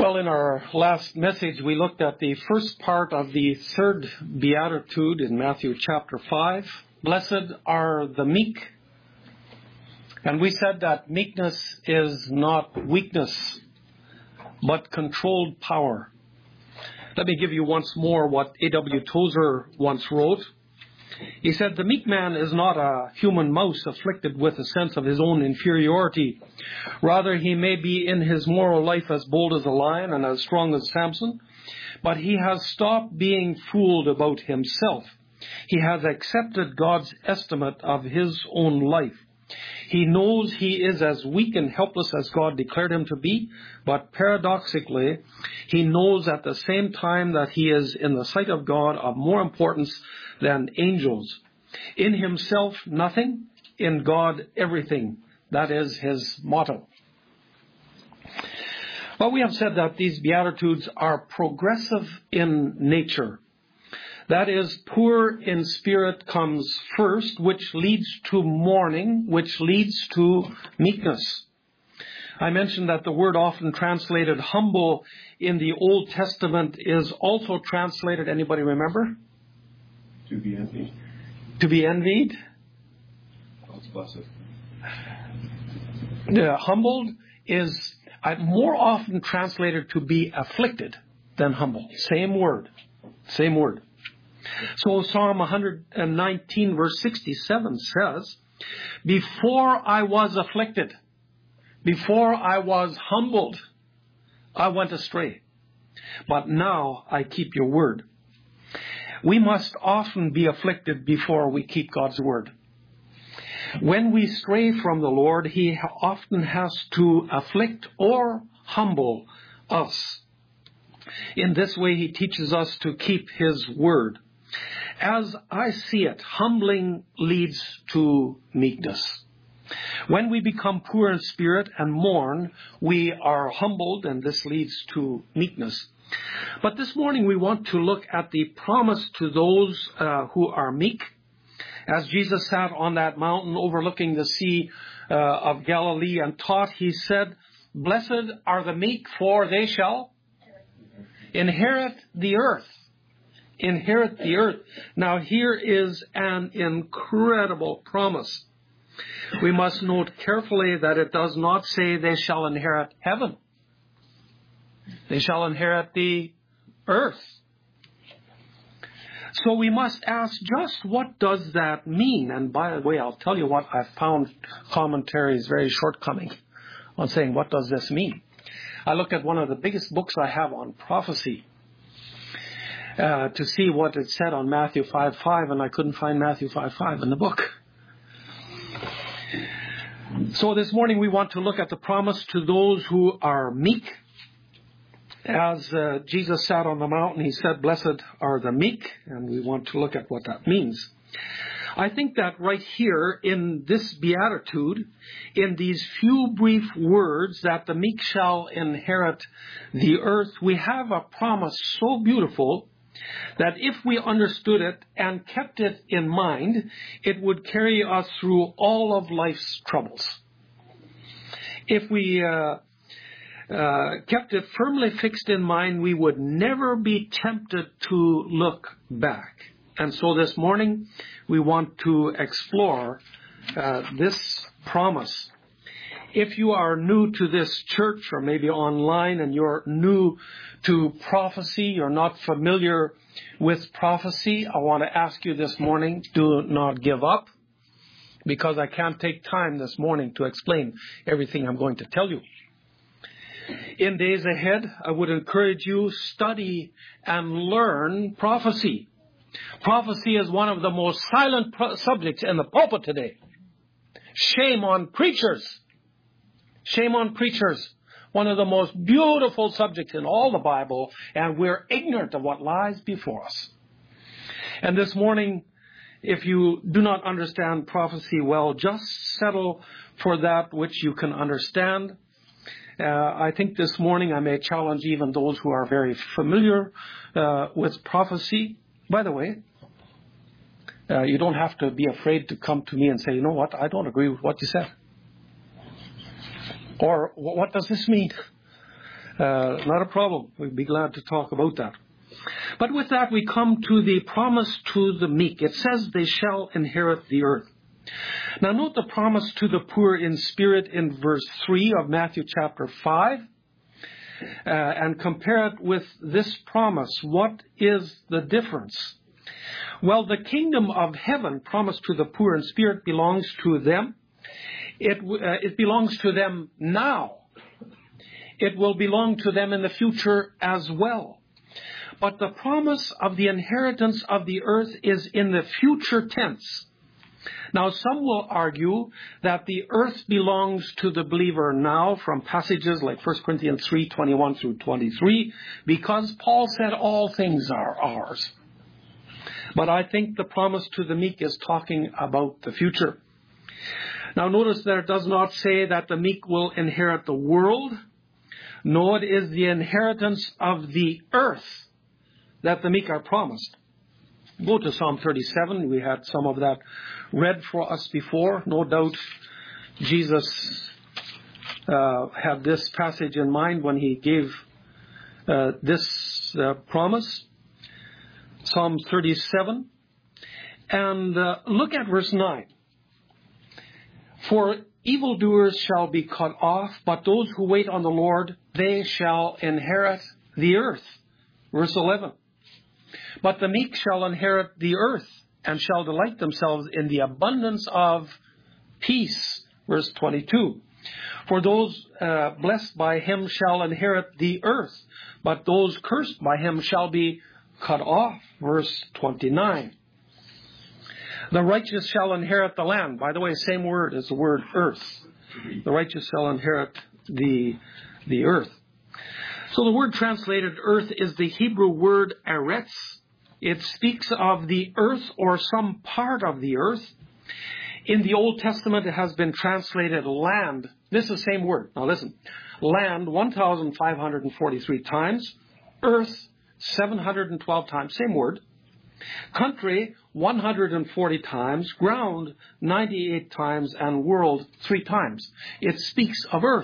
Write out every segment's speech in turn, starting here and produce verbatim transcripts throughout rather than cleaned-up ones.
Well, in our last message, we looked at the first part of the third beatitude in Matthew chapter five. Blessed are the meek. And we said that meekness is not weakness, but controlled power. Let me give you once more what A W Tozer once wrote. He said, the meek man is not a human mouse afflicted with a sense of his own inferiority. Rather, he may be in his moral life as bold as a lion and as strong as Samson, but he has stopped being fooled about himself. He has accepted God's estimate of his own life. He knows he is as weak and helpless as God declared him to be, but paradoxically, he knows at the same time that he is, in the sight of God, of more importance than angels. In himself, nothing. In God, everything. That is his motto. Well, we have said that these Beatitudes are progressive in nature. That is, poor in spirit comes first, which leads to mourning, which leads to meekness. I mentioned that the word often translated humble in the Old Testament is also translated, anybody remember? To be envied. To be envied. God's blessed. The humbled is more often translated to be afflicted than humble. Same word. Same word. So Psalm one nineteen verse sixty-seven says, before I was afflicted, before I was humbled, I went astray. But now I keep your word. We must often be afflicted before we keep God's word. When we stray from the Lord, He often has to afflict or humble us. In this way, He teaches us to keep His word. As I see it, humbling leads to meekness. When we become poor in spirit and mourn, we are humbled, and this leads to meekness. But this morning we want to look at the promise to those uh, who are meek. As Jesus sat on that mountain overlooking the Sea uh, of Galilee and taught, He said, blessed are the meek, for they shall inherit the earth. Inherit the earth. Now here is an incredible promise. We must note carefully that it does not say they shall inherit heaven. They shall inherit the earth. So we must ask, just what does that mean? And by the way, I'll tell you what, I've found commentaries very shortcoming on saying, what does this mean? I looked at one of the biggest books I have on prophecy uh, to see what it said on Matthew five five, and I couldn't find Matthew five five in the book. So this morning we want to look at the promise to those who are meek. As uh, Jesus sat on the mountain, He said, blessed are the meek, and we want to look at what that means. I think that right here in this beatitude, in these few brief words that the meek shall inherit the earth, we have a promise so beautiful that if we understood it and kept it in mind, it would carry us through all of life's troubles. If we uh, uh, kept it firmly fixed in mind, we would never be tempted to look back. And so this morning, we want to explore uh, this promise. If you are new to this church or maybe online and you're new to prophecy, you're not familiar with prophecy, I want to ask you this morning, do not give up, because I can't take time this morning to explain everything I'm going to tell you. In days ahead, I would encourage you, study and learn prophecy. Prophecy is one of the most silent pro- subjects in the pulpit today. Shame on preachers. Shame on preachers. One of the most beautiful subjects in all the Bible, and we're ignorant of what lies before us. And this morning, if you do not understand prophecy well, just settle for that which you can understand. Uh, I think this morning I may challenge even those who are very familiar uh, with prophecy. By the way, uh, you don't have to be afraid to come to me and say, you know what, I don't agree with what you said. Or what does this mean? Uh, not a problem. We'd be glad to talk about that. But with that, we come to the promise to the meek. It says they shall inherit the earth. Now note the promise to the poor in spirit in verse three of Matthew chapter five. Uh, and compare it with this promise. What is the difference? Well, the kingdom of heaven promised to the poor in spirit belongs to them. It, uh, it belongs to them now. It will belong to them in the future as well. But the promise of the inheritance of the earth is in the future tense. Now, some will argue that the earth belongs to the believer now from passages like First Corinthians three, twenty-one through twenty-three, because Paul said all things are ours. But I think the promise to the meek is talking about the future. Now, notice that it does not say that the meek will inherit the world. No, it is the inheritance of the earth that the meek are promised. Go to Psalm thirty-seven. We had some of that read for us before. No doubt Jesus uh, had this passage in mind when he gave uh, this uh, promise. Psalm thirty-seven. And uh, look at verse nine. For evildoers shall be cut off, but those who wait on the Lord, they shall inherit the earth. Verse eleven. But the meek shall inherit the earth and shall delight themselves in the abundance of peace. Verse twenty-two. For those uh, blessed by him shall inherit the earth, but those cursed by him shall be cut off. Verse twenty-nine. The righteous shall inherit the land. By the way, same word as the word earth. The righteous shall inherit the, the earth. So the word translated earth is the Hebrew word eretz. It speaks of the earth or some part of the earth. In the Old Testament, it has been translated land. This is the same word. Now listen. Land, one thousand five hundred forty-three times. Earth, seven hundred twelve times. Same word. Country, one hundred forty times. Ground, ninety-eight times. And world, three times. It speaks of earth.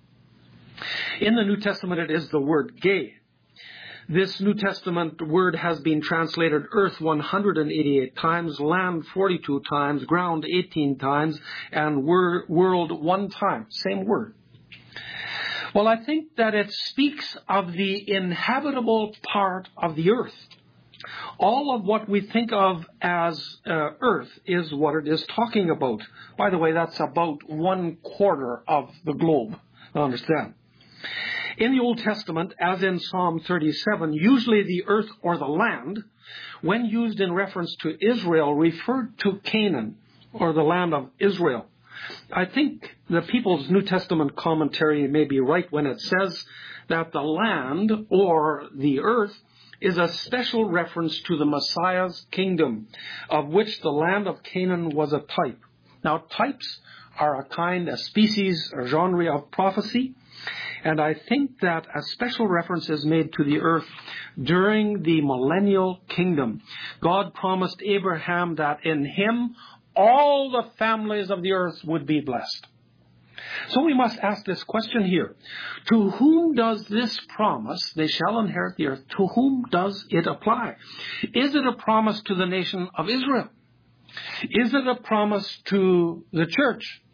In the New Testament, it is the word gay. This New Testament word has been translated earth one hundred eighty-eight times, land forty-two times, ground eighteen times, and wor- world one time. Same word. Well, I think that it speaks of the inhabitable part of the earth. All of what we think of as uh, earth is what it is talking about. By the way, that's about one quarter of the globe. Now understand. In the Old Testament, as in Psalm thirty-seven, usually the earth or the land, when used in reference to Israel, referred to Canaan, or the land of Israel. I think the People's New Testament commentary may be right when it says that the land, or the earth, is a special reference to the Messiah's kingdom, of which the land of Canaan was a type. Now, types are a kind, a species, a genre of prophecy. And I think that a special reference is made to the earth during the millennial kingdom. God promised Abraham that in him all the families of the earth would be blessed. So we must ask this question here. To whom does this promise, they shall inherit the earth, to whom does it apply? Is it a promise to the nation of Israel? Is it a promise to the church?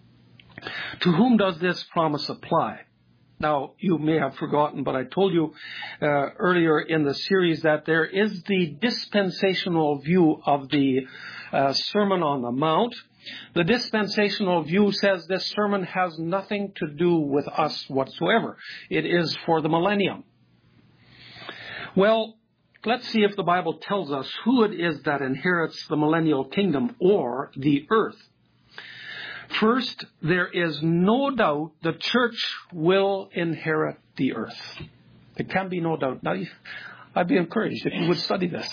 To whom does this promise apply? Now, you may have forgotten, but I told you uh, earlier in the series that there is the dispensational view of the uh, Sermon on the Mount. The dispensational view says this sermon has nothing to do with us whatsoever. It is for the millennium. Well, let's see if the Bible tells us who it is that inherits the millennial kingdom or the earth. First, there is no doubt the church will inherit the earth. There can be no doubt. Now, I'd be encouraged if you would study this.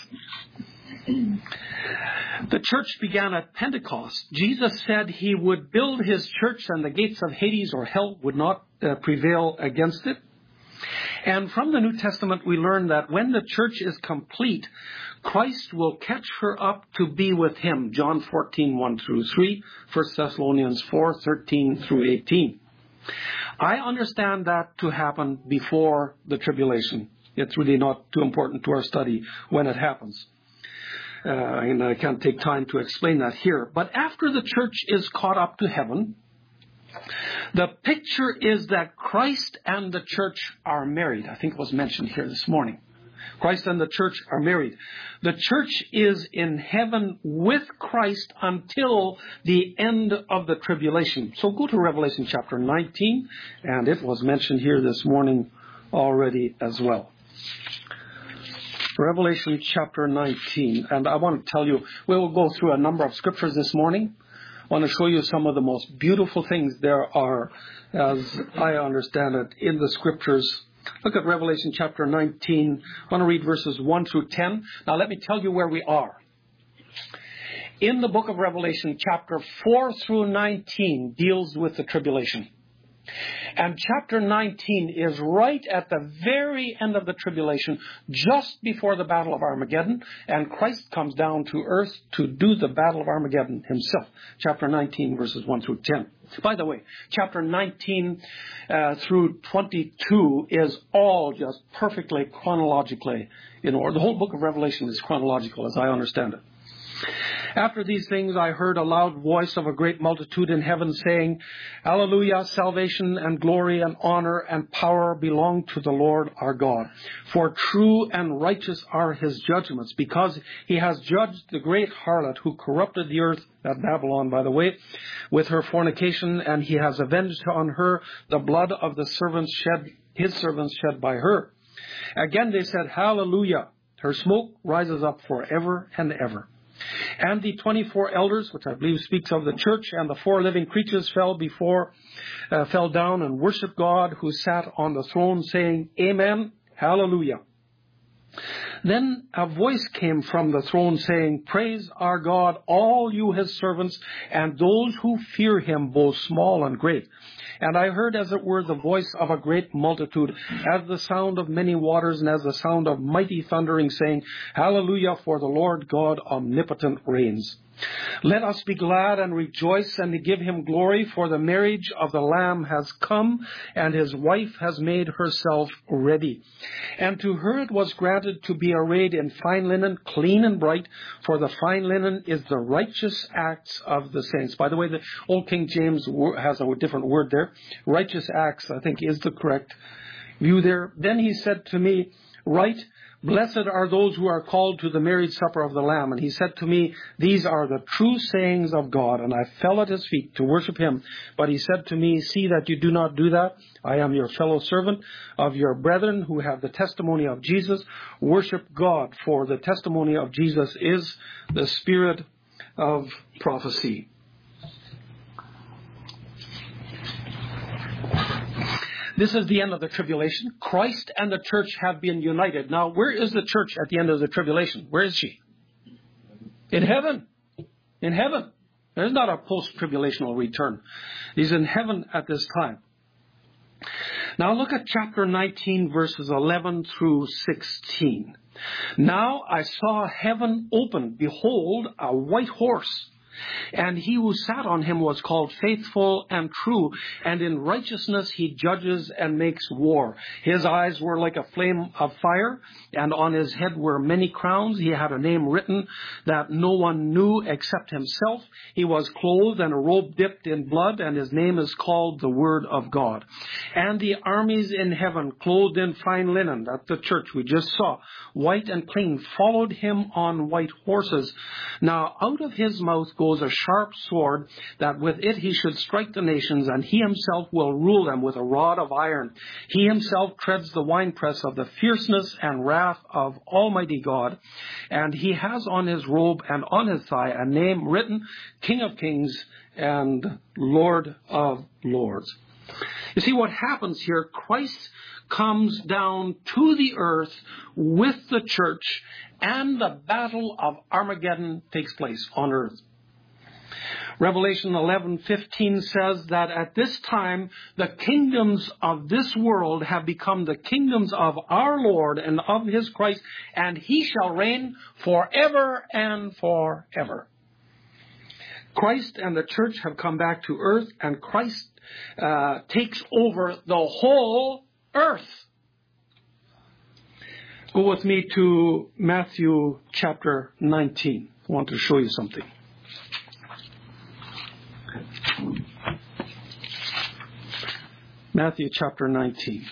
The church began at Pentecost. Jesus said he would build his church and the gates of Hades or hell would not uh, prevail against it. And from the New Testament, we learn that when the church is complete, Christ will catch her up to be with him. John fourteen, one through three, First Thessalonians four, thirteen through eighteen. I understand that to happen before the tribulation. It's really not too important to our study when it happens. Uh, and I can't take time to explain that here. But after the church is caught up to heaven, the picture is that Christ and the church are married. I think it was mentioned here this morning. Christ and the church are married. The church is in heaven with Christ until the end of the tribulation. So go to Revelation chapter nineteen, and it was mentioned here this morning already as well. Revelation chapter nineteen, and I want to tell you, we will go through a number of scriptures this morning. I want to show you some of the most beautiful things there are, as I understand it, in the scriptures. Look at Revelation chapter nineteen. I want to read verses one through ten. Now let me tell you where we are. In the book of Revelation, chapter four through nineteen deals with the tribulation. And chapter nineteen is right at the very end of the tribulation, just before the Battle of Armageddon, and Christ comes down to earth to do the Battle of Armageddon himself. Chapter nineteen, verses one through ten. By the way, chapter nineteen uh, through twenty-two is all just perfectly chronologically in order. The whole book of Revelation is chronological, as I understand it. After these things, I heard a loud voice of a great multitude in heaven saying, Hallelujah, salvation and glory and honor and power belong to the Lord our God. For true and righteous are his judgments, because he has judged the great harlot who corrupted the earth, at Babylon, by the way, with her fornication, and he has avenged on her the blood of the servants shed, his servants shed by her. Again they said, Hallelujah, her smoke rises up forever and ever. And the twenty-four elders, which I believe speaks of the church, and the four living creatures fell before, uh, fell down and worshiped God who sat on the throne, saying, Amen, Hallelujah. Then a voice came from the throne saying, Praise our God, all you his servants, and those who fear him, both small and great. And I heard, as it were, the voice of a great multitude, as the sound of many waters, and as the sound of mighty thundering, saying, Hallelujah, for the Lord God omnipotent reigns. Let us be glad and rejoice and give him glory, for the marriage of the Lamb has come, and his wife has made herself ready. And to her it was granted to be arrayed in fine linen, clean and bright, for the fine linen is the righteous acts of the saints. By the way, the Old King James has a different word there. Righteous acts, I think, is the correct view there. Then he said to me, Write, Blessed are those who are called to the marriage supper of the Lamb. And he said to me, These are the true sayings of God. And I fell at his feet to worship him. But he said to me, See that you do not do that. I am your fellow servant of your brethren who have the testimony of Jesus. Worship God, for the testimony of Jesus is the spirit of prophecy. This is the end of the tribulation. Christ and the church have been united. Now, where is the church at the end of the tribulation? Where is she? In heaven. In heaven. There's not a post-tribulational return. He's in heaven at this time. Now look at chapter nineteen, verses eleven through sixteen. Now I saw heaven open. Behold, a white horse. And he who sat on him was called Faithful and True, and in righteousness he judges and makes war. His eyes were like a flame of fire, and on his head were many crowns. He had a name written that no one knew except himself. He was clothed in a robe dipped in blood, and his name is called the Word of God. And the armies in heaven, clothed in fine linen, that's the church we just saw, white and clean, followed him on white horses. Now out of his mouth goes a sharp sword, that with it he should strike the nations, and he himself will rule them with a rod of iron. He himself treads the winepress of the fierceness and wrath of Almighty God, and he has on his robe and on his thigh a name written, King of Kings and Lord of Lords. You see what happens here, Christ comes down to the earth with the church, and the battle of Armageddon takes place on earth. Revelation eleven fifteen says that at this time the kingdoms of this world have become the kingdoms of our Lord and of his Christ, and he shall reign forever and forever. Christ and the church have come back to earth, and Christ uh, takes over the whole earth. Go with me to Matthew chapter nineteen. I want to show you something. Matthew chapter nineteen.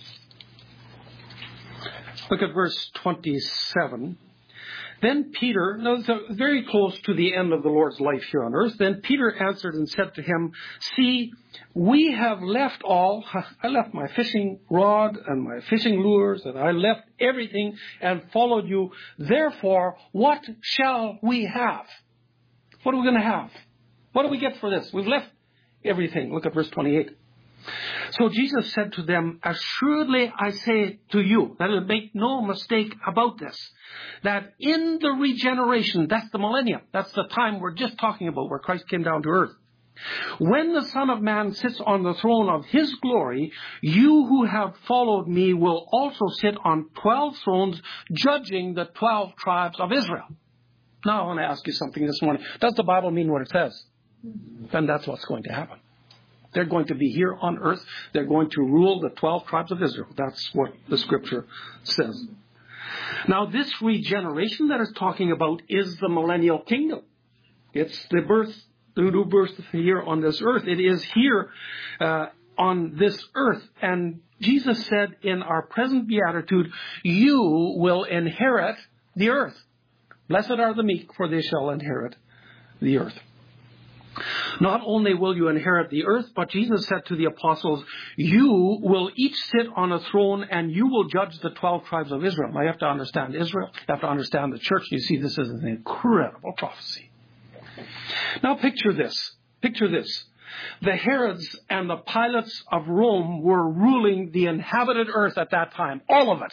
Look at verse twenty-seven. Then Peter, no, it's very close to the end of the Lord's life here on earth. Then Peter answered and said to him, see, we have left all. I left my fishing rod and my fishing lures, and I left everything and followed you. Therefore, what shall we have? What are we going to have? What do we get for this? We've left everything. Look at verse twenty-eight. So Jesus said to them, assuredly I say to you, that is, make no mistake about this, that in the regeneration, that's the millennium, that's the time we're just talking about where Christ came down to earth. When the Son of Man sits on the throne of his glory, you who have followed me will also sit on twelve thrones, judging the twelve tribes of Israel. Now I want to ask you something this morning. Does the Bible mean what it says? Then that's what's going to happen. They're going to be here on earth. They're going to rule the twelve tribes of Israel. That's what the scripture says. Now, this regeneration that it's talking about is the millennial kingdom. It's the birth, the new birth here on this earth. It is here uh, on this earth. And Jesus said in our present beatitude, you will inherit the earth. Blessed are the meek, for they shall inherit the earth. Not only will you inherit the earth, but Jesus said to the apostles, you will each sit on a throne and you will judge the twelve tribes of Israel. Now you have to understand Israel. You have to understand the church. You see, this is an incredible prophecy. Now picture this. Picture this. The Herods and the Pilates of Rome were ruling the inhabited earth at that time. All of it.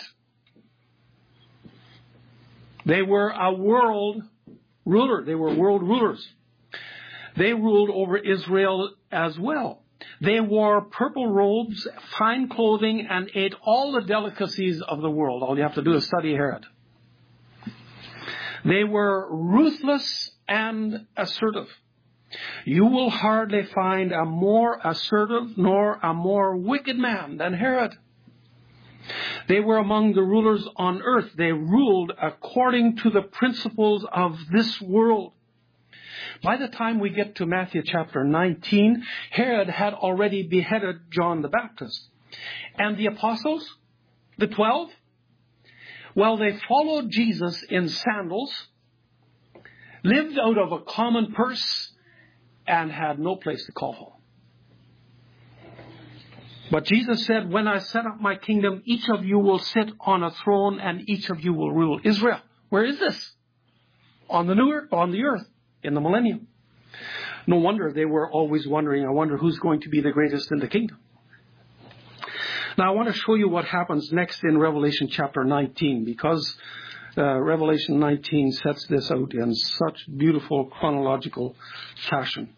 They were a world ruler. They were world rulers. They ruled over Israel as well. They wore purple robes, fine clothing, and ate all the delicacies of the world. All you have to do is study Herod. They were ruthless and assertive. You will hardly find a more assertive nor a more wicked man than Herod. They were among the rulers on earth. They ruled according to the principles of this world. By the time we get to Matthew chapter nineteen, Herod had already beheaded John the Baptist. And the apostles, the twelve, well, they followed Jesus in sandals, lived out of a common purse, and had no place to call home. But Jesus said, when I set up my kingdom, each of you will sit on a throne and each of you will rule Israel. Where is this? On the new earth, on the earth. In the millennium. No wonder they were always wondering, I wonder who's going to be the greatest in the kingdom. Now I want to show you what happens next in Revelation chapter nineteen, because uh, Revelation nineteen sets this out in such beautiful chronological fashion.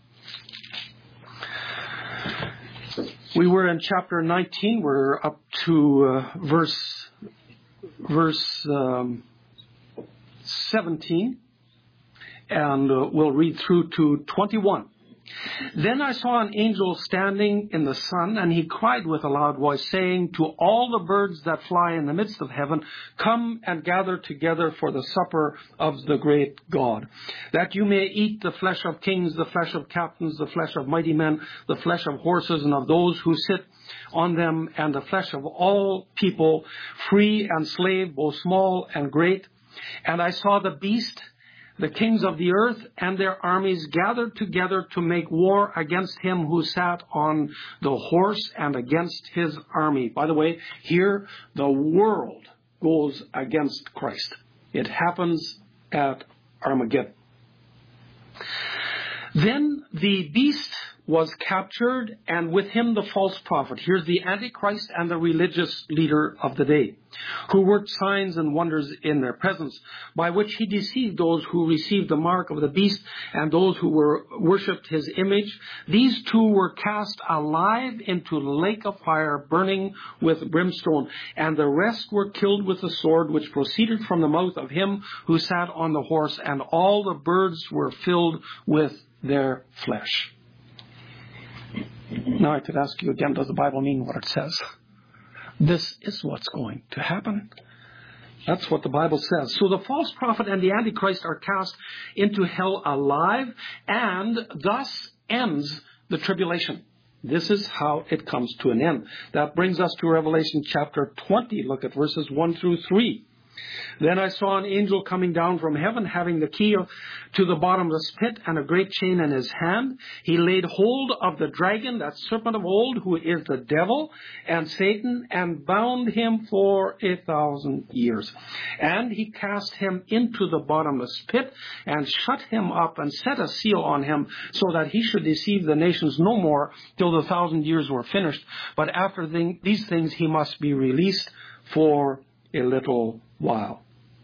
We were in chapter nineteen, we're up to uh, verse, verse um, seventeen. And uh, we'll read through to twenty-one. Then I saw an angel standing in the sun, and he cried with a loud voice, saying to all the birds that fly in the midst of heaven, come and gather together for the supper of the great God, that you may eat the flesh of kings, the flesh of captains, the flesh of mighty men, the flesh of horses and of those who sit on them, and the flesh of all people, free and slave, both small and great. And I saw the beast, the kings of the earth and their armies gathered together to make war against him who sat on the horse and against his army. By the way, here the world goes against Christ. It happens at Armageddon. Then the beast was captured, and with him the false prophet. Here's the Antichrist and the religious leader of the day, who worked signs and wonders in their presence, by which he deceived those who received the mark of the beast and those who were worshipped his image. These two were cast alive into the lake of fire, burning with brimstone, and the rest were killed with the sword which proceeded from the mouth of him who sat on the horse, and all the birds were filled with their flesh. Now I could ask you again, does the Bible mean what it says? This is what's going to happen. That's what the Bible says. So the false prophet and the Antichrist are cast into hell alive, and thus ends the tribulation. This is how it comes to an end. That brings us to Revelation chapter twenty. Look at verses one through three. Then I saw an angel coming down from heaven, having the key to the bottomless pit and a great chain in his hand. He laid hold of the dragon, that serpent of old, who is the devil and Satan, and bound him for a thousand years. And he cast him into the bottomless pit and shut him up and set a seal on him, so that he should deceive the nations no more till the thousand years were finished. But after th- these things he must be released for a little while.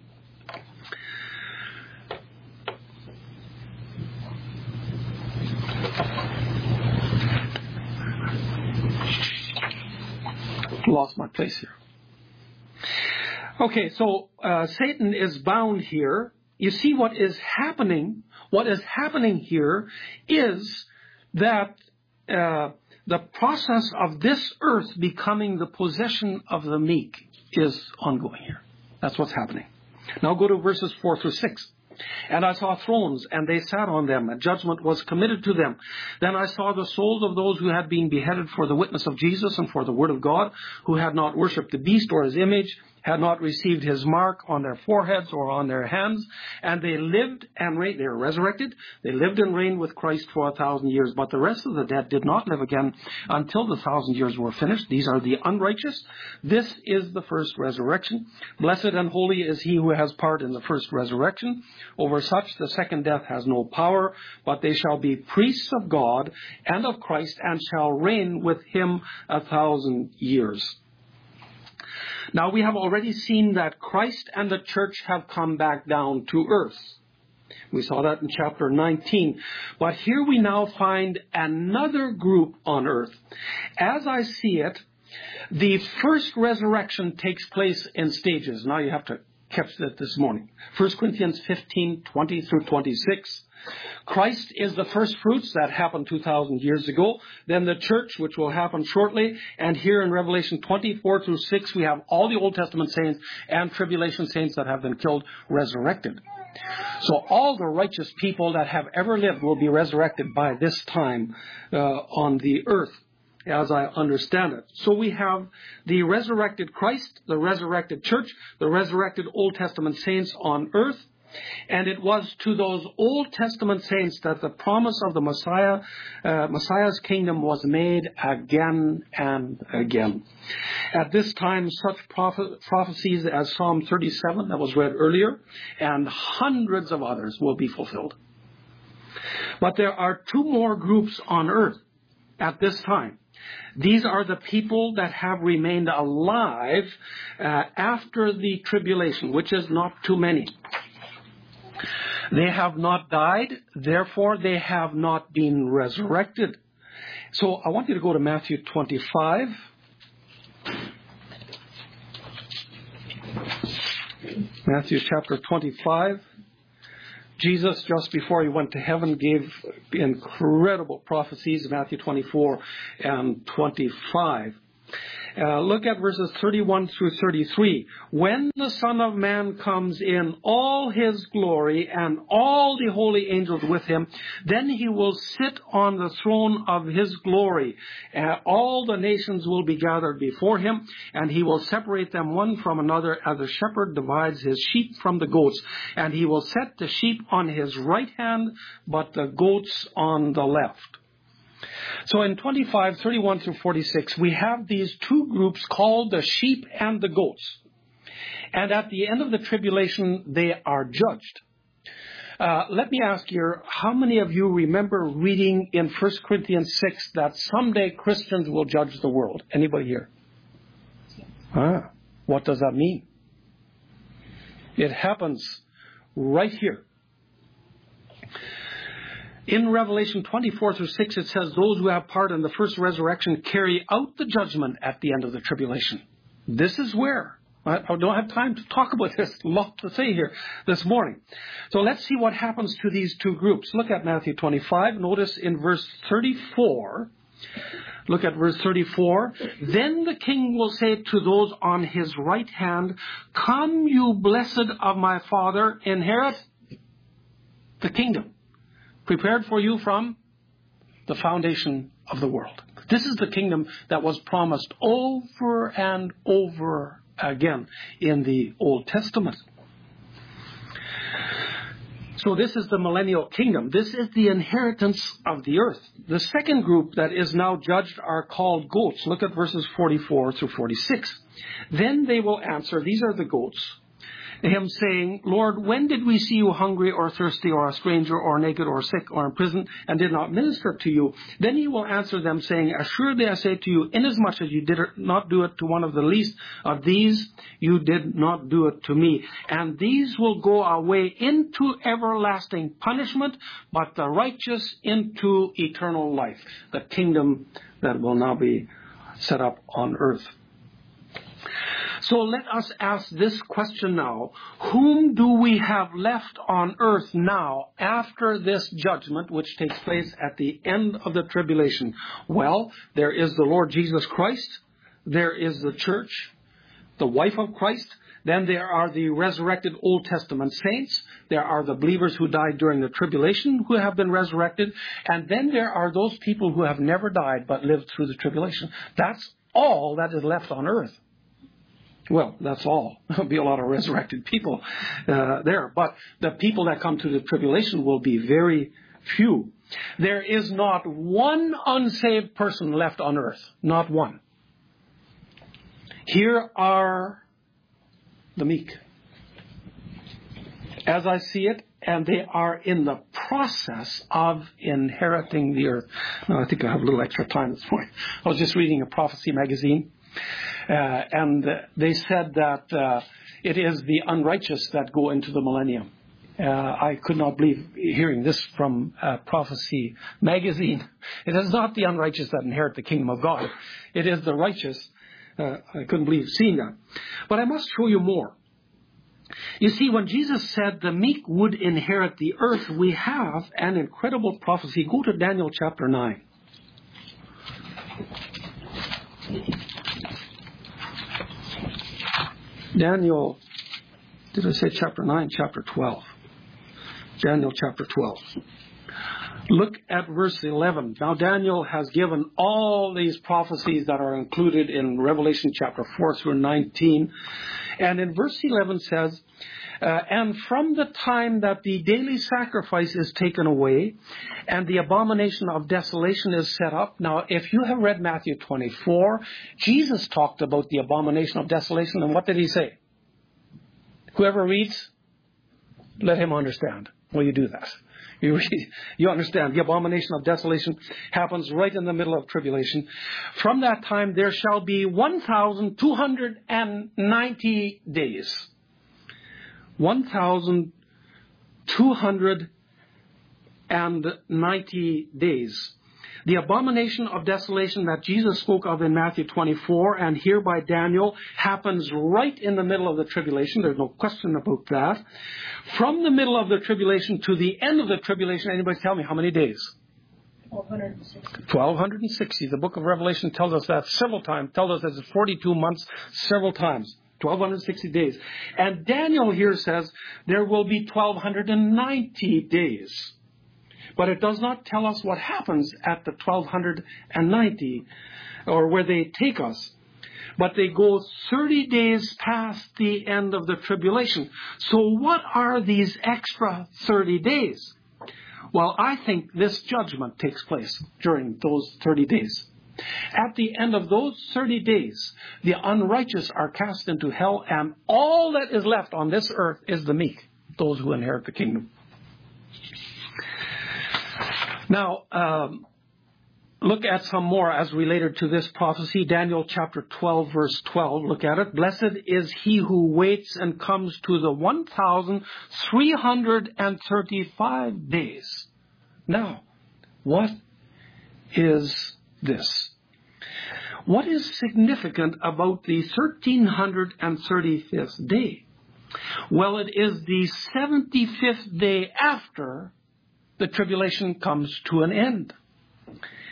Lost my place here. Okay, so uh, Satan is bound here. You see what is happening. What is happening here is that uh, the process of this earth becoming the possession of the meek is ongoing here. That's what's happening. Now go to verses four through six. And I saw thrones, and they sat on them, and judgment was committed to them. Then I saw the souls of those who had been beheaded for the witness of Jesus and for the word of God, who had not worshipped the beast or his image, had not received his mark on their foreheads or on their hands, and they lived and reigned. They were resurrected. They lived and reigned with Christ for a thousand years. But the rest of the dead did not live again until the thousand years were finished. These are the unrighteous. This is the first resurrection. Blessed and holy is he who has part in the first resurrection. Over such the second death has no power, but they shall be priests of God and of Christ, and shall reign with him a thousand years. Now, we have already seen that Christ and the church have come back down to earth. We saw that in chapter nineteen. But here we now find another group on earth. As I see it, the first resurrection takes place in stages. Now you have to catch that this morning. First Corinthians fifteen, twenty through twenty-six. Christ is the first fruits. That happened two thousand years ago. Then the church, which will happen shortly. And here in Revelation twenty-four through six, we have all the Old Testament saints and tribulation saints that have been killed resurrected. So all the righteous people that have ever lived will be resurrected by this time uh, on the earth, as I understand it. So we have the resurrected Christ, the resurrected church, the resurrected Old Testament saints on earth. And it was to those Old Testament saints that the promise of the Messiah, uh, Messiah's kingdom was made again and again. At this time, such prophe- prophecies as Psalm thirty-seven that was read earlier, and hundreds of others will be fulfilled. But there are two more groups on earth at this time. These are the people that have remained alive uh, after the tribulation, which is not too many. They have not died, therefore they have not been resurrected. So I want you to go to Matthew twenty-five. Matthew chapter twenty-five. Jesus, just before he went to heaven, gave incredible prophecies, Matthew twenty-four and twenty-five. Uh, look at verses thirty-one through thirty-three. When the Son of Man comes in all his glory and all the holy angels with him, then he will sit on the throne of his glory. Uh, all the nations will be gathered before him, and he will separate them one from another as a shepherd divides his sheep from the goats. And he will set the sheep on his right hand, but the goats on the left. So in twenty-five, thirty-one through forty-six, we have these two groups called the sheep and the goats. And at the end of the tribulation, they are judged. Uh, let me ask you, how many of you remember reading in First Corinthians six that someday Christians will judge the world? Anybody here? Ah, what does that mean? It happens right here. In Revelation twenty-four through six, it says, those who have part in the first resurrection carry out the judgment at the end of the tribulation. This is where. I don't have time to talk about this. A lot to say here this morning. So let's see what happens to these two groups. Look at Matthew twenty-five. Notice in verse thirty-four, Look at verse thirty-four. Then the king will say to those on his right hand, come, you blessed of my Father, inherit the kingdom prepared for you from the foundation of the world. This is the kingdom that was promised over and over again in the Old Testament. So this is the millennial kingdom. This is the inheritance of the earth. The second group that is now judged are called goats. Look at verses forty-four through forty-six. Then they will answer, these are the goats, him saying, Lord, when did we see you hungry or thirsty or a stranger or naked or sick or in prison and did not minister to you? Then he will answer them saying, assuredly I say to you, inasmuch as you did not do it to one of the least of these, you did not do it to me. And these will go away into everlasting punishment, but the righteous into eternal life, the kingdom that will now be set up on earth. So let us ask this question now. Whom do we have left on earth now after this judgment which takes place at the end of the tribulation? Well, there is the Lord Jesus Christ. There is the church, the wife of Christ. Then there are the resurrected Old Testament saints. There are the believers who died during the tribulation who have been resurrected. And then there are those people who have never died but lived through the tribulation. That's all that is left on earth. Well, that's all. There'll be a lot of resurrected people uh, there. But the people that come to the tribulation will be very few. There is not one unsaved person left on earth. Not one. Here are the meek, as I see it, and they are in the process of inheriting the earth. Now, I think I have a little extra time this morning. I was just reading a prophecy magazine. Uh, and uh, they said that uh, it is the unrighteous that go into the millennium. Uh, I could not believe hearing this from uh, Prophecy magazine. It is not the unrighteous that inherit the kingdom of God. It is the righteous. Uh, I couldn't believe seeing that. But I must show you more. You see, when Jesus said the meek would inherit the earth, we have an incredible prophecy. Go to Daniel chapter nine. Daniel, did I say chapter nine? Chapter twelve. Daniel chapter twelve. Look at verse eleven. Now Daniel has given all these prophecies that are included in Revelation chapter four through nineteen. And in verse eleven says, uh, and from the time that the daily sacrifice is taken away and the abomination of desolation is set up. Now, if you have read Matthew twenty-four, Jesus talked about the abomination of desolation. And what did he say? Whoever reads, let him understand. Well, you do that. You read, you understand. The abomination of desolation happens right in the middle of tribulation. From that time, there shall be one thousand two hundred ninety days. one thousand two hundred ninety days. The abomination of desolation that Jesus spoke of in Matthew twenty-four and here by Daniel happens right in the middle of the tribulation. There's no question about that. From the middle of the tribulation to the end of the tribulation, anybody tell me how many days? twelve sixty. twelve sixty. The book of Revelation tells us that several times. Tells us that it's forty-two months several times. twelve sixty days. And Daniel here says there will be twelve ninety days. But it does not tell us what happens at the twelve ninety or where they take us. But they go thirty days past the end of the tribulation. So what are these extra thirty days? Well, I think this judgment takes place during those thirty days. At the end of those thirty days, the unrighteous are cast into hell, and all that is left on this earth is the meek, those who inherit the kingdom. Now, um, look at some more as related to this prophecy. Daniel chapter twelve, verse twelve. Look at it. Blessed is he who waits and comes to the one thousand three hundred thirty-five days. Now, what is this? What is significant about the one thousand three hundred thirty-fifth day? Well, it is the seventy-fifth day after the tribulation comes to an end.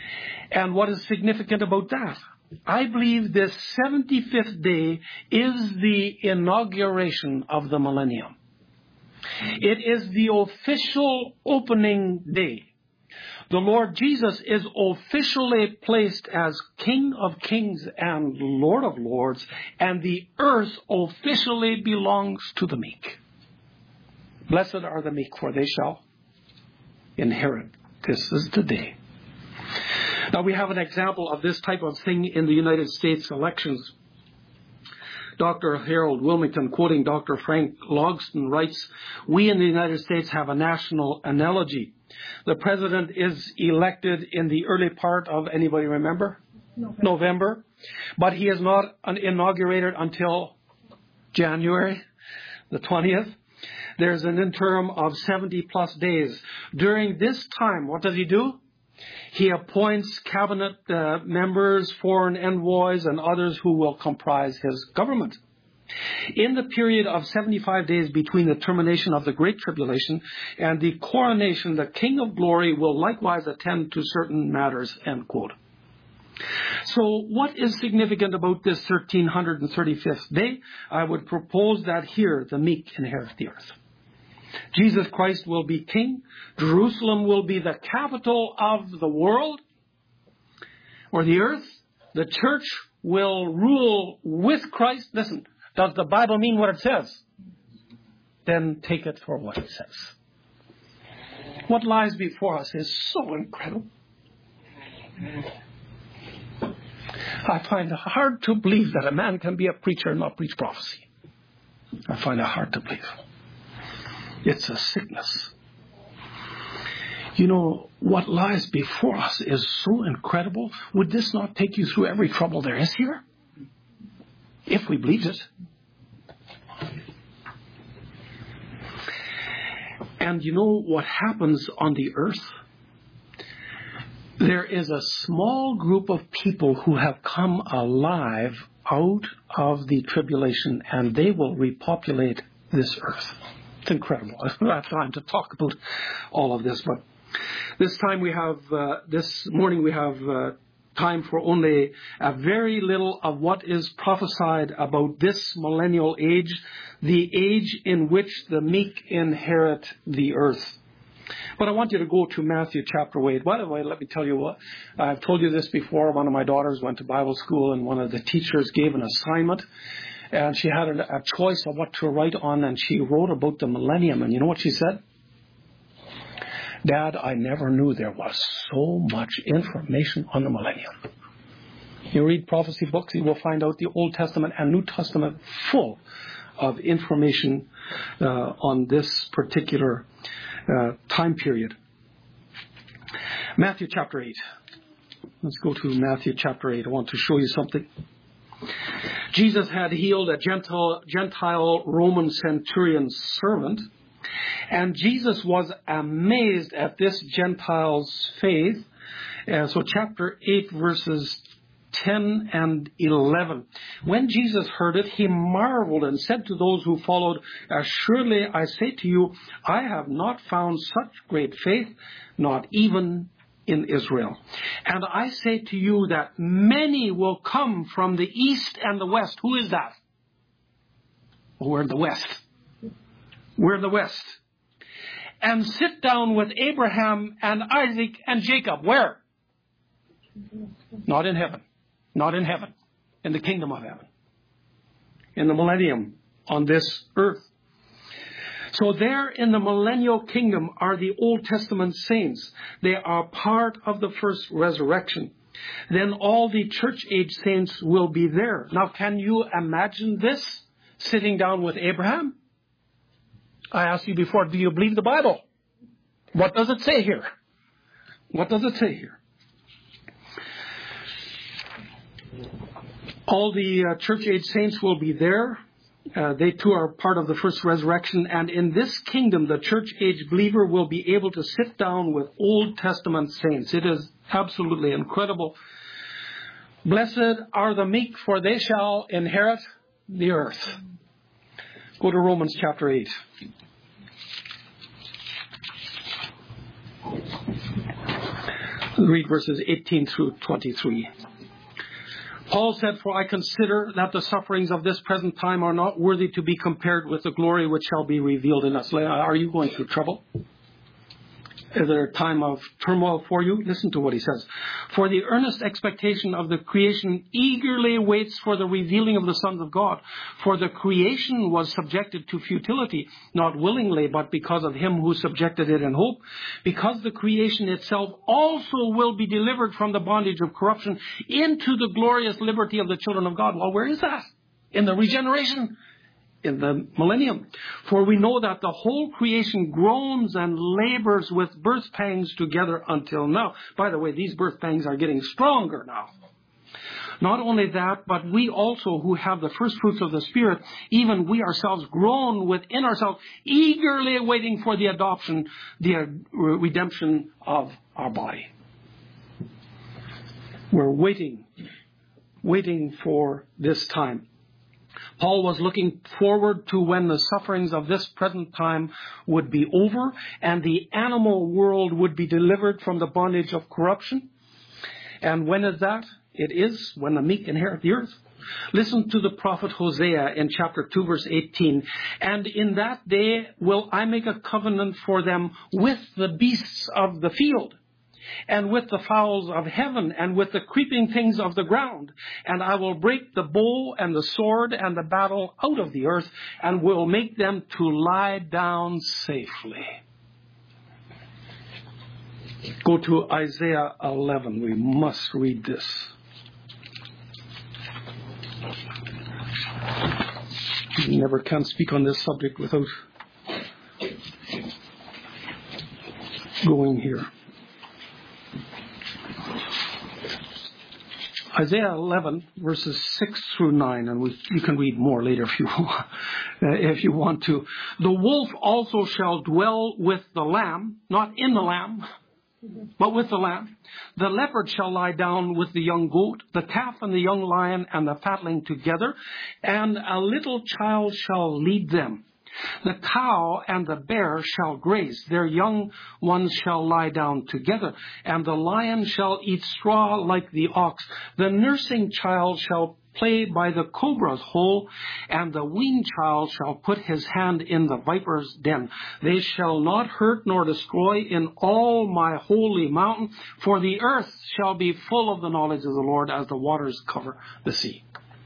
And what is significant about that? I believe this seventy-fifth day is the inauguration of the millennium. It is the official opening day. The Lord Jesus is officially placed as King of Kings and Lord of Lords, and the earth officially belongs to the meek. Blessed are the meek, for they shall inherit. This is the day. Now we have an example of this type of thing in the United States elections. Doctor Harold Wilmington, quoting Doctor Frank Logston, writes, "We in the United States have a national analogy. The president is elected in the early part of, anybody remember? November. November. But he is not inaugurated until January the twentieth. There's an interim of seventy plus days. During this time, what does he do? He appoints cabinet uh, members, foreign envoys, and others who will comprise his government. In the period of seventy-five days between the termination of the Great Tribulation and the coronation, the King of Glory will likewise attend to certain matters," end quote. So what is significant about this one thousand three hundred thirty-fifth day? I would propose that here the meek inherit the earth. Jesus Christ will be king. Jerusalem will be the capital of the world or the earth. The church will rule with Christ. Listen, does the Bible mean what it says? Then take it for what it says. What lies before us is so incredible. I find it hard to believe that a man can be a preacher and not preach prophecy. I find it hard to believe. It's a sickness. You know, what lies before us is so incredible. Would this not take you through every trouble there is here? If we believed it. And you know what happens on the earth? There is a small group of people who have come alive out of the tribulation, and they will repopulate this earth. It's incredible. I don't have time to talk about all of this, but this time we have, uh, this morning we have uh, time for only a very little of what is prophesied about this millennial age, the age in which the meek inherit the earth. But I want you to go to Matthew chapter eight. By the way, let me tell you what. I've told you this before. One of my daughters went to Bible school, and one of the teachers gave an assignment. And she had a, a choice of what to write on, and she wrote about the millennium. And you know what she said? "Dad, I never knew there was so much information on the millennium." You read prophecy books, you will find out the Old Testament and New Testament full of information uh, on this particular uh, time period. Matthew chapter eight. Let's go to Matthew chapter eight. I want to show you something. Jesus had healed a Gentile, Gentile Roman centurion's servant, and Jesus was amazed at this Gentile's faith. Uh, so chapter eight, verses ten and eleven. When Jesus heard it, he marveled and said to those who followed, "Assuredly, I say to you, I have not found such great faith, not even in Israel. And I say to you that many will come from the east and the west." Who is that? Well, we're in the west. We're in the west. "And sit down with Abraham and Isaac and Jacob." Where? Not in heaven. Not in heaven. In the kingdom of heaven. In the millennium on this earth. So there in the millennial kingdom are the Old Testament saints. They are part of the first resurrection. Then all the church age saints will be there. Now, can you imagine this? Sitting down with Abraham? I asked you before, do you believe the Bible? What does it say here? What does it say here? All the uh, church age saints will be there. Uh, they too are part of the first resurrection. And in this kingdom, the church age believer will be able to sit down with Old Testament saints. It is absolutely incredible. "Blessed are the meek, for they shall inherit the earth." Go to Romans chapter eight. Read verses eighteen through twenty-three. Paul said, "For I consider that the sufferings of this present time are not worthy to be compared with the glory which shall be revealed in us." Are you going through trouble? Is there a time of turmoil for you? Listen to what he says. "For the earnest expectation of the creation eagerly waits for the revealing of the sons of God. For the creation was subjected to futility, not willingly, but because of him who subjected it in hope. Because the creation itself also will be delivered from the bondage of corruption into the glorious liberty of the children of God." Well, where is that? In the regeneration. In the millennium. "For we know that the whole creation groans and labors with birth pangs together until now." By the way, these birth pangs are getting stronger now. "Not only that, but we also who have the first fruits of the Spirit, even we ourselves groan within ourselves, eagerly waiting for the adoption, the redemption of our body." We're waiting, waiting for this time. Paul was looking forward to when the sufferings of this present time would be over and the animal world would be delivered from the bondage of corruption. And when is that? It is when the meek inherit the earth. Listen to the prophet Hosea in chapter two, verse eighteen. "And in that day will I make a covenant for them with the beasts of the field, and with the fowls of heaven, and with the creeping things of the ground. And I will break the bow and the sword and the battle out of the earth, and will make them to lie down safely." Go to Isaiah eleven. We must read this. You never can speak on this subject without going here. Isaiah eleven, verses six through nine, and we, you can read more later if you, uh, if you want to. "The wolf also shall dwell with the lamb," not in the lamb, but with the lamb. "The leopard shall lie down with the young goat, the calf and the young lion and the fatling together, and a little child shall lead them. The cow and the bear shall graze, their young ones shall lie down together, and the lion shall eat straw like the ox. The nursing child shall play by the cobra's hole, and the weaned child shall put his hand in the viper's den. They shall not hurt nor destroy in all my holy mountain, for the earth shall be full of the knowledge of the Lord as the waters cover the sea."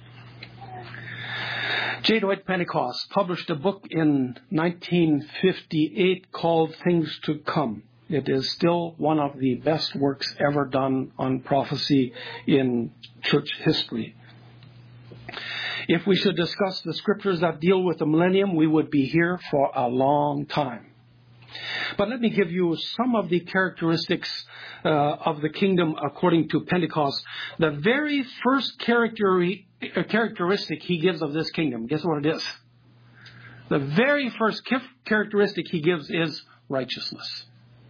J. Dwight Pentecost published a book in nineteen fifty-eight called Things to Come. It is still one of the best works ever done on prophecy in church history. If we should discuss the scriptures that deal with the millennium, we would be here for a long time. But let me give you some of the characteristics uh, of the kingdom according to Pentecost. The very first character, uh, characteristic he gives of this kingdom, guess what it is? The very first characteristic he gives is righteousness.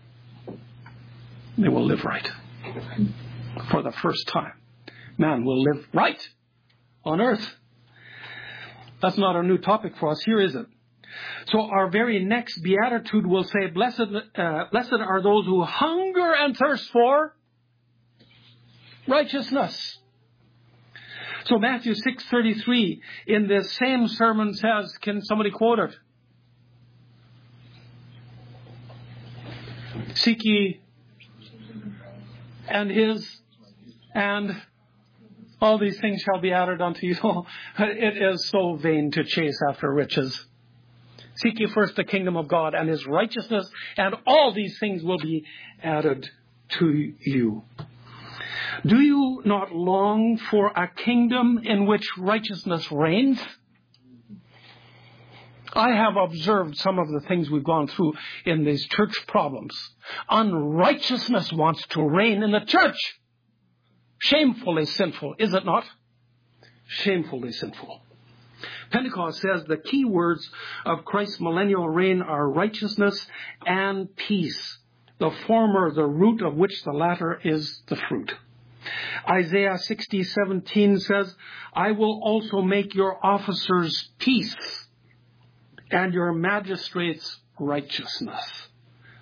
They will live right. For the first time, man will live right on earth. That's not a new topic for us here, is it? So our very next beatitude will say, blessed, uh, blessed are those who hunger and thirst for righteousness. So Matthew six thirty-three in this same sermon says, can somebody quote it? Seek ye and his and all these things shall be added unto you. It is so vain to chase after riches. Seek ye first the kingdom of God and his righteousness, and all these things will be added to you. Do you not long for a kingdom in which righteousness reigns? I have observed some of the things we've gone through in these church problems. Unrighteousness wants to reign in the church. Shamefully sinful, is it not? Shamefully sinful. Pentecost says the key words of Christ's millennial reign are righteousness and peace. The former, the root of which the latter is the fruit. Isaiah sixty seventeen says, I will also make your officers peace and your magistrates righteousness.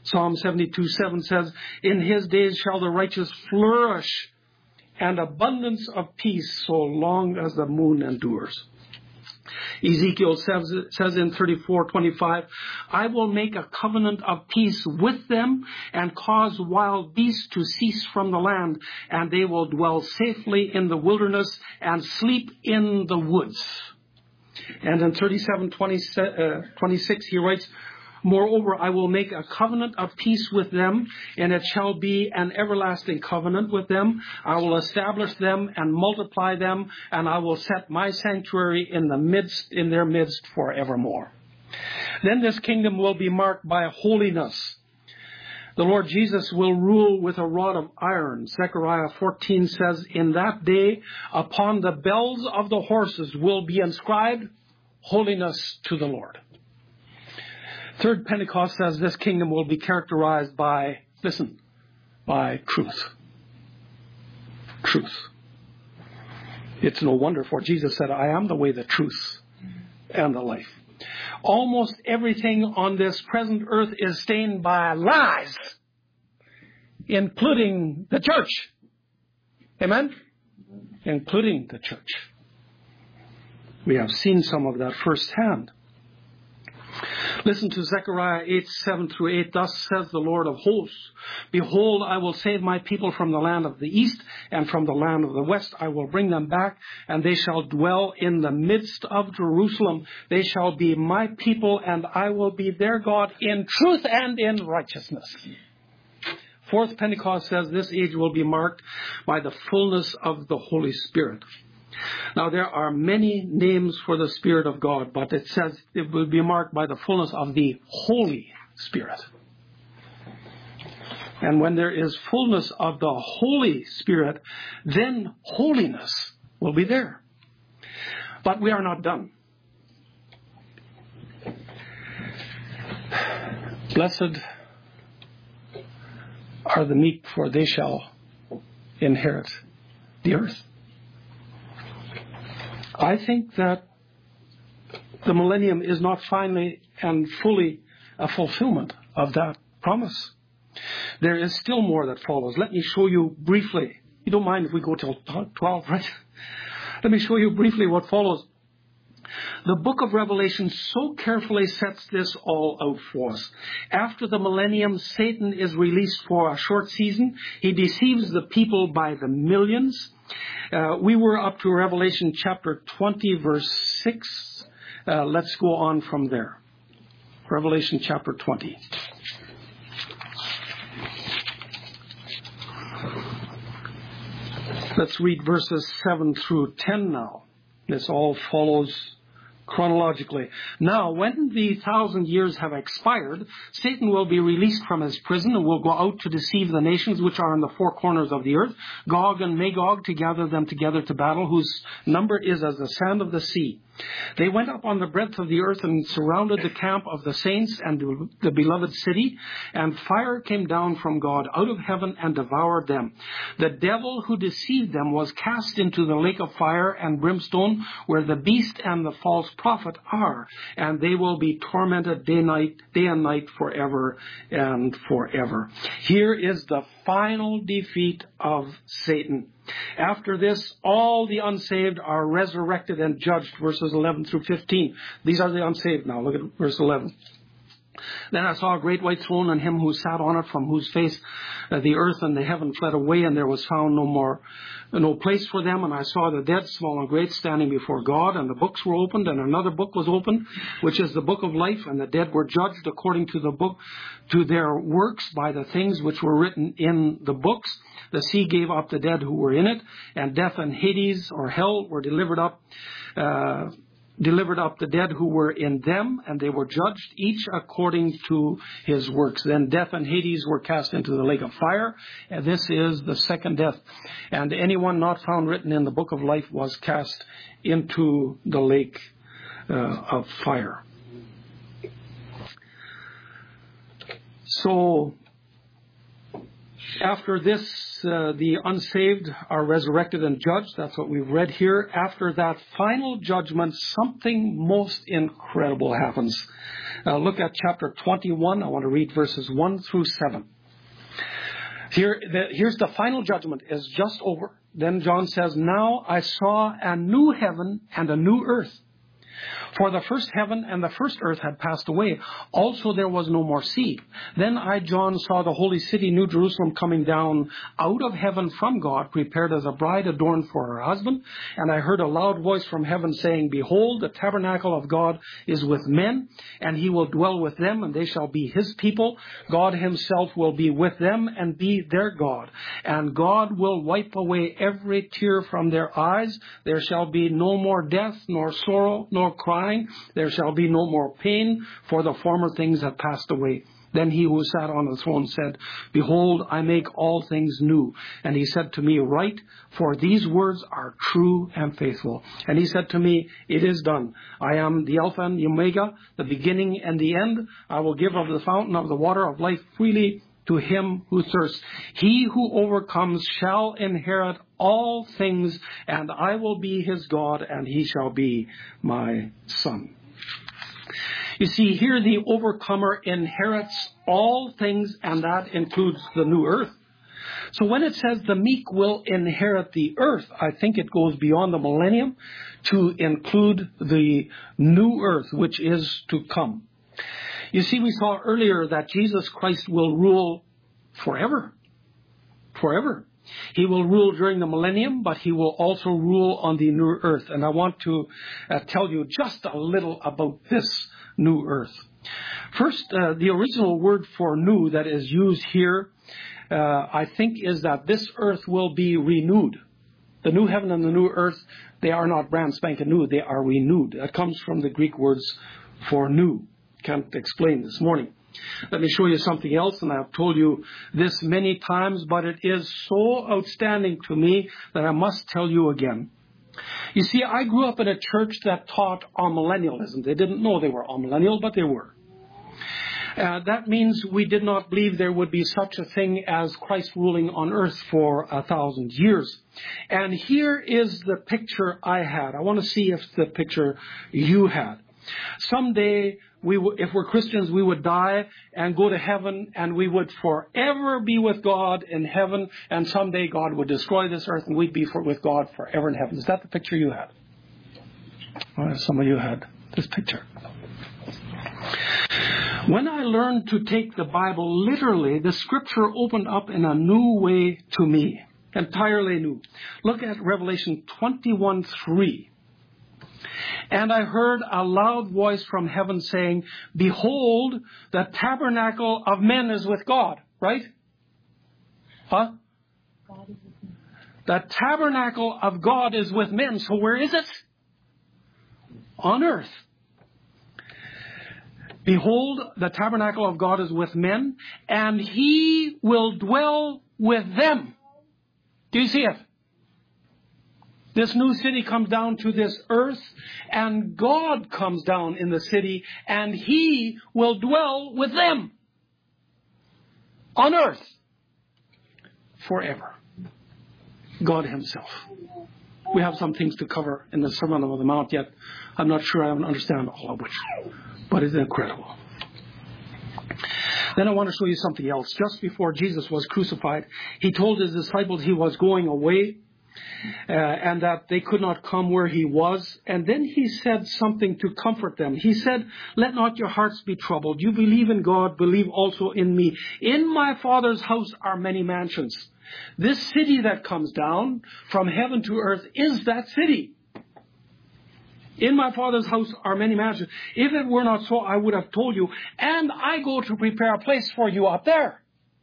Psalm seventy-two seven says, in his days shall the righteous flourish, and abundance of peace so long as the moon endures. Ezekiel says, says in thirty-four twenty-five, I will make a covenant of peace with them and cause wild beasts to cease from the land, and they will dwell safely in the wilderness and sleep in the woods. And in thirty-seven twenty-six he writes, moreover, I will make a covenant of peace with them, and it shall be an everlasting covenant with them. I will establish them and multiply them, and I will set my sanctuary in the midst, in their midst forevermore. Then this kingdom will be marked by holiness. The Lord Jesus will rule with a rod of iron. Zechariah fourteen says, in that day, upon the bells of the horses will be inscribed, holiness to the Lord. Third Pentecost says this kingdom will be characterized by, listen, by truth. Truth. It's no wonder, for Jesus said, I am the way, the truth, and the life. Almost everything on this present earth is stained by lies, including the church. Amen? Including the church. We have seen some of that firsthand. Listen to Zechariah eight, seven through eight. Thus says the Lord of hosts, behold, I will save my people from the land of the east and from the land of the west. I will bring them back, and they shall dwell in the midst of Jerusalem. They shall be my people, and I will be their God in truth and in righteousness. Fourth Pentecost says this age will be marked by the fullness of the Holy Spirit. Now, there are many names for the Spirit of God, but it says it will be marked by the fullness of the Holy Spirit. And when there is fullness of the Holy Spirit, then holiness will be there. But we are not done. Blessed are the meek, for they shall inherit the earth. I think that the millennium is not finally and fully a fulfillment of that promise. There is still more that follows. Let me show you briefly. You don't mind if we go till twelve, right? Let me show you briefly what follows. The book of Revelation so carefully sets this all out for us. After the millennium, Satan is released for a short season. He deceives the people by the millions. Uh, we were up to Revelation chapter twenty, verse six. Uh, let's go on from there. Revelation chapter twenty. Let's read verses seven through ten now. This all follows chronologically. Now, when the thousand years have expired, Satan will be released from his prison and will go out to deceive the nations which are in the four corners of the earth, Gog and Magog, to gather them together to battle, whose number is as the sand of the sea. They went up on the breadth of the earth and surrounded the camp of the saints and the beloved city, and fire came down from God out of heaven and devoured them. The devil who deceived them was cast into the lake of fire and brimstone, where the beast and the false prophet are, and they will be tormented day, night, day and night forever and forever. Here is the final defeat of Satan. After this, all the unsaved are resurrected and judged, verses eleven through fifteen. These are the unsaved now. Look at verse eleven. Then I saw a great white throne, and him who sat on it, from whose face uh, the earth and the heaven fled away, and there was found no more, no place for them. And I saw the dead, small and great, standing before God, and the books were opened, and another book was opened, which is the book of life, and the dead were judged according to the book, to their works by the things which were written in the books. The sea gave up the dead who were in it, and death and Hades, or hell, were delivered up, uh, delivered up the dead who were in them, and they were judged, each according to his works. Then death and Hades were cast into the lake of fire, and this is the second death. And anyone not found written in the book of life was cast into the lake uh, of fire. So, After this, uh, the unsaved are resurrected and judged. That's what we've read here. After that final judgment, something most incredible happens. Uh, look at chapter twenty-one. I want to read verses one through seven. Here, the, here's the final judgment is just over. Then John says, "Now I saw a new heaven and a new earth. For the first heaven and the first earth had passed away. Also there was no more sea. Then I, John, saw the holy city, New Jerusalem, coming down out of heaven from God, prepared as a bride adorned for her husband. And I heard a loud voice from heaven saying, Behold, the tabernacle of God is with men, and he will dwell with them, and they shall be his people. God himself will be with them and be their God. And God will wipe away every tear from their eyes. There shall be no more death, nor sorrow, nor crying. There shall be no more pain, for the former things have passed away. Then he who sat on the throne said, Behold, I make all things new. And he said to me, Write, for these words are true and faithful. And he said to me, It is done. I am the Alpha and the Omega, the beginning and the end. I will give of the fountain of the water of life freely to him who thirsts. He who overcomes shall inherit all things, and I will be his God, and he shall be my son. You see, here the overcomer inherits all things, and that includes the new earth. So when it says the meek will inherit the earth, I think it goes beyond the millennium to include the new earth, which is to come. You see, we saw earlier that Jesus Christ will rule forever. Forever. He will rule during the millennium, but he will also rule on the new earth. And I want to uh, tell you just a little about this new earth. First, uh, the original word for new that is used here, uh, I think, is that this earth will be renewed. The new heaven and the new earth, they are not brand spanking new, they are renewed. That comes from the Greek words for new. Can't explain this morning. Let me show you something else, and I've told you this many times, but it is so outstanding to me that I must tell you again. You see, I grew up in a church that taught amillennialism. They didn't know they were amillennial, but they were. Uh, that means we did not believe there would be such a thing as Christ ruling on earth for a thousand years. And here is the picture I had. I want to see if the picture you had. Someday, we w- if we're Christians, we would die and go to heaven, and we would forever be with God in heaven, and someday God would destroy this earth, and we'd be for, with God forever in heaven. Is that the picture you had? Well, some of you had this picture. When I learned to take the Bible literally, the Scripture opened up in a new way to me, entirely new. Look at Revelation twenty-one three. And I heard a loud voice from heaven saying, Behold, the tabernacle of men is with God. Right? Huh? God is with me. The tabernacle of God is with men. So where is it? On earth. Behold, the tabernacle of God is with men, and he will dwell with them. Do you see it? This new city comes down to this earth, and God comes down in the city, and he will dwell with them on earth forever. God himself. We have some things to cover in the Sermon on the Mount yet. I'm not sure I understand all of which, but it's incredible. Then I want to show you something else. Just before Jesus was crucified, he told his disciples he was going away, Uh, and that they could not come where he was. And then he said something to comfort them. He said, Let not your hearts be troubled. You believe in God, believe also in me. In my Father's house are many mansions. This city that comes down from heaven to earth is that city. In my Father's house are many mansions. If it were not so, I would have told you. And I go to prepare a place for you up there.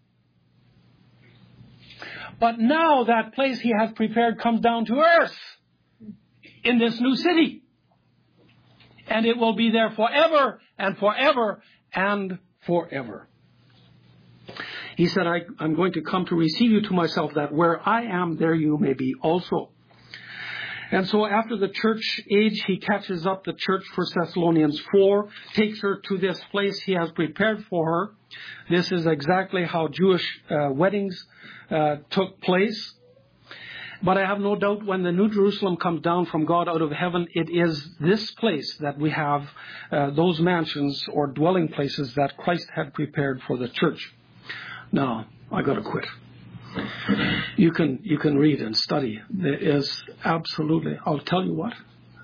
But now that place he has prepared comes down to earth in this new city. And it will be there forever and forever and forever. He said, I, I'm going to come to receive you to myself, that where I am, there you may be also. And so after the church age, he catches up the church, First Thessalonians four, takes her to this place he has prepared for her. This is exactly how Jewish uh, weddings uh, took place. But I have no doubt when the New Jerusalem comes down from God out of heaven, it is this place that we have uh, those mansions or dwelling places that Christ had prepared for the church. Now, I got to quit. You can you can read and study. There is absolutely, I'll tell you what.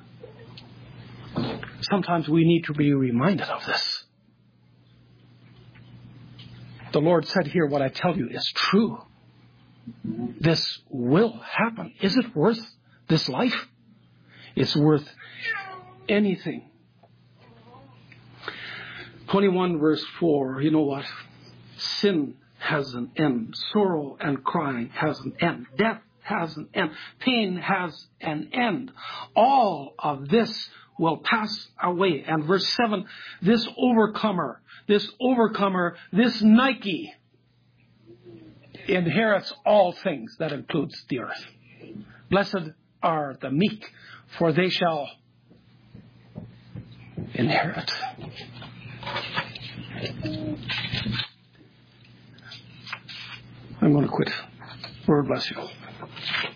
Sometimes we need to be reminded of this. The Lord said here, what I tell you is true. This will happen. Is it worth this life? It's worth anything. twenty-one verse four, you know what? Sin has an end. Sorrow and crying has an end. Death has an end. Pain has an end. All of this will pass away. And verse seven, this overcomer, this overcomer, this Nike inherits all things. That includes the earth. Blessed are the meek, for they shall inherit. I'm going to quit. Lord bless you.